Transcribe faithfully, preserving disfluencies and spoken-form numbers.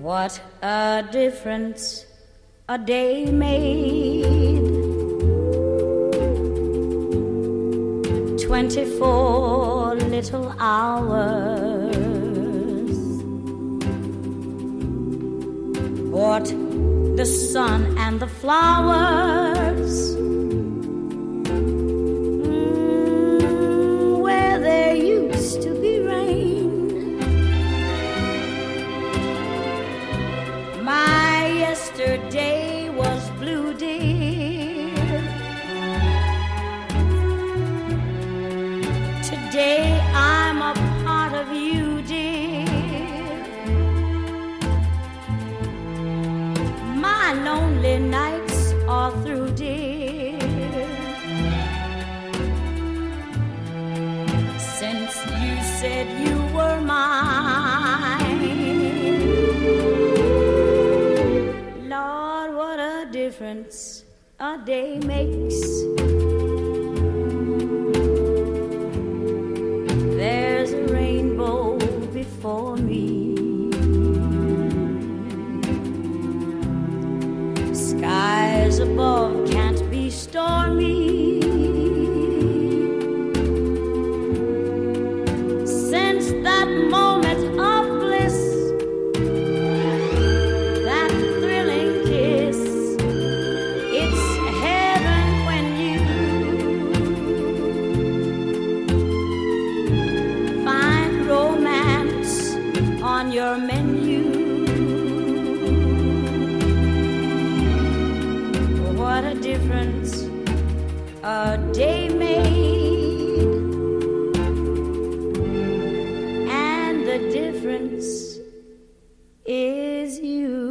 What a difference a day made. Twenty-four little hours. Bought the sun and the flowers. Mm, where there used to be rain. My yesterday was blue, dear. Today I'm a part of you, dear. My lonely nights are through, dear. Since you said you were mine. Lord, what a difference a day makes. There's a rainbow before me. Skies above can't be stormy. Since that moment of bliss, that thrilling kiss, it's heaven when you find romance on your menu. What a difference a day made, and the difference is you.